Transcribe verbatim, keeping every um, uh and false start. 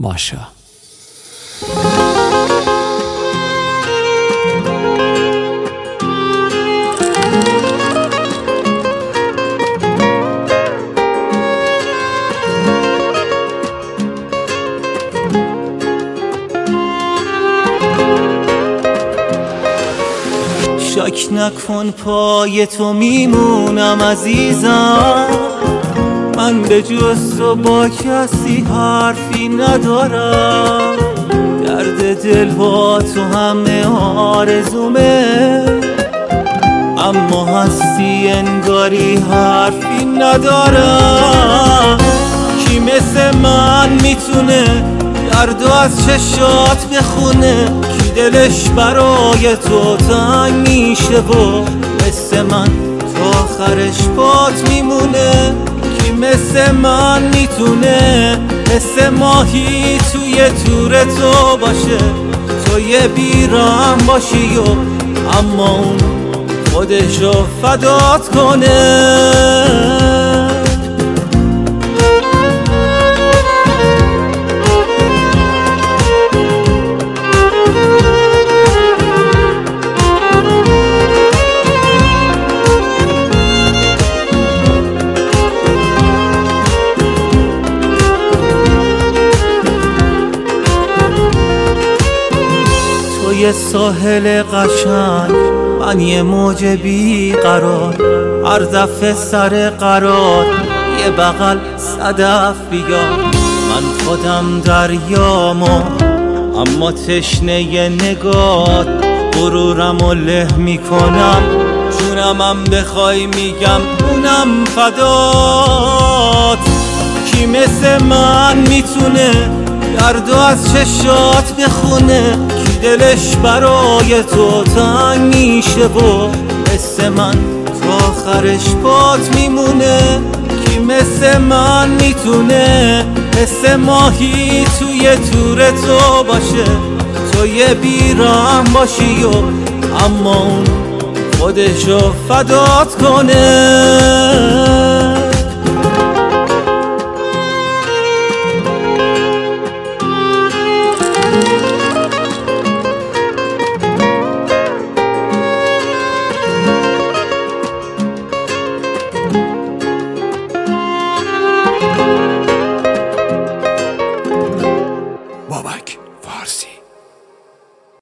ماشا. شک نکن پای تو میمونم عزیزم، من به جز تو با کسی حرفی ندارم. درد دل با تو همه آرزومه، اما هستی انگاری حرفی ندارم. کی مثل من میتونه دردو از چشات بخونه؟ کی دلش برای تو تنگ میشه و مثل من تا آخرش پات میمونه؟ کی مثل من میتونه مثل ماهی توی تور تو باشه؟ تو یه بیرم باشی و اما اون خودشو فدات کنه. یه ساحل قشنگ، من یه موج بی قرار، هر دفعه سر قرار یه بغل صدف بیار. من خودم دریامو اما تشنه ی نگات، غرورم و له میکنم، جونمم بخوای میگم اونم فدات. کی مثل من میتونه دردو از چشات بخونه؟ کی دلش برای تو تنگ میشه و مثل من تا آخرش پات میمونه؟ کی مثل من میتونه مثل ماهی توی تور تو باشه؟ تو یه بیرم باشی و اما اون خودشو فدات کنه.